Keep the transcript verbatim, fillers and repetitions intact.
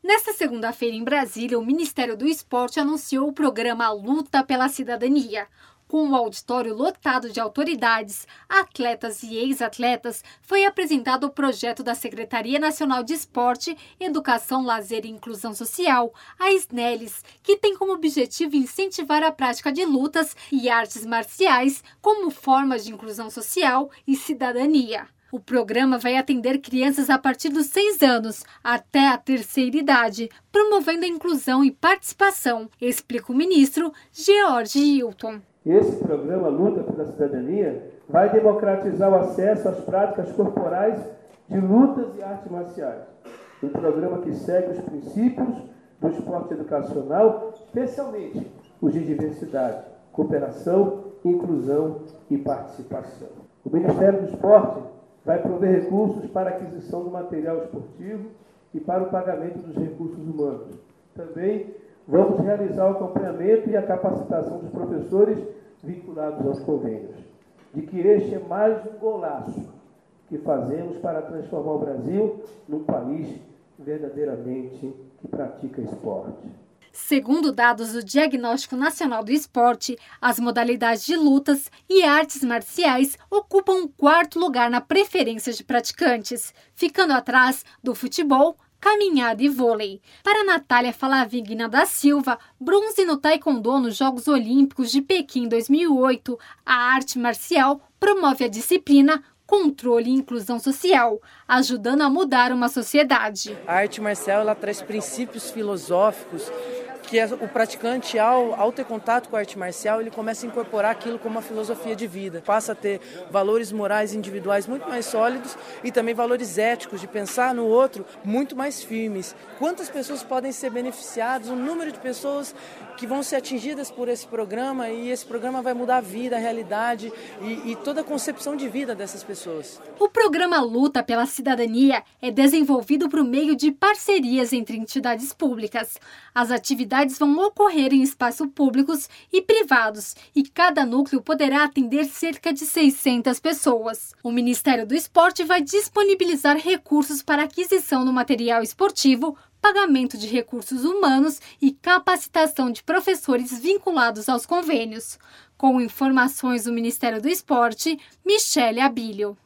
Nesta segunda-feira, em Brasília, o Ministério do Esporte anunciou o programa Luta pela Cidadania. Com o auditório lotado de autoridades, atletas e ex-atletas, foi apresentado o projeto da Secretaria Nacional de Esporte, Educação, Lazer e Inclusão Social, a SNELES, que tem como objetivo incentivar a prática de lutas e artes marciais como formas de inclusão social e cidadania. O programa vai atender crianças a partir dos seis anos até a terceira idade, promovendo a inclusão e participação, explica o ministro George Hilton. Esse programa Luta pela Cidadania vai democratizar o acesso às práticas corporais de lutas e artes marciais. Um programa que segue os princípios do esporte educacional, especialmente os de diversidade, cooperação, inclusão e participação. O Ministério do Esporte vai prover recursos para a aquisição do material esportivo e para o pagamento dos recursos humanos. Também vamos realizar o acompanhamento e a capacitação dos professores vinculados aos convênios. De que este é mais um golaço que fazemos para transformar o Brasil num país verdadeiramente que pratica esporte. Segundo dados do Diagnóstico Nacional do Esporte, as modalidades de lutas e artes marciais ocupam o quarto lugar na preferência de praticantes, ficando atrás do futebol, caminhada e vôlei. Para Natália Falavigna da Silva, bronze no taekwondo nos Jogos Olímpicos de Pequim dois mil e oito, a arte marcial promove a disciplina, controle e inclusão social, ajudando a mudar uma sociedade. A arte marcial ela traz princípios filosóficos que o praticante, ao, ao ter contato com a arte marcial, ele começa a incorporar aquilo como uma filosofia de vida. Passa a ter valores morais individuais muito mais sólidos e também valores éticos, de pensar no outro muito mais firmes. Quantas pessoas podem ser beneficiadas, o número de pessoas que vão ser atingidas por esse programa, e esse programa vai mudar a vida, a realidade e, e toda a concepção de vida dessas pessoas. O programa Luta pela Cidadania é desenvolvido por meio de parcerias entre entidades públicas. As atividades vão ocorrer em espaços públicos e privados e cada núcleo poderá atender cerca de seiscentas pessoas. O Ministério do Esporte vai disponibilizar recursos para aquisição do material esportivo, pagamento de recursos humanos e capacitação de professores vinculados aos convênios. Com informações do Ministério do Esporte, Michele Abílio.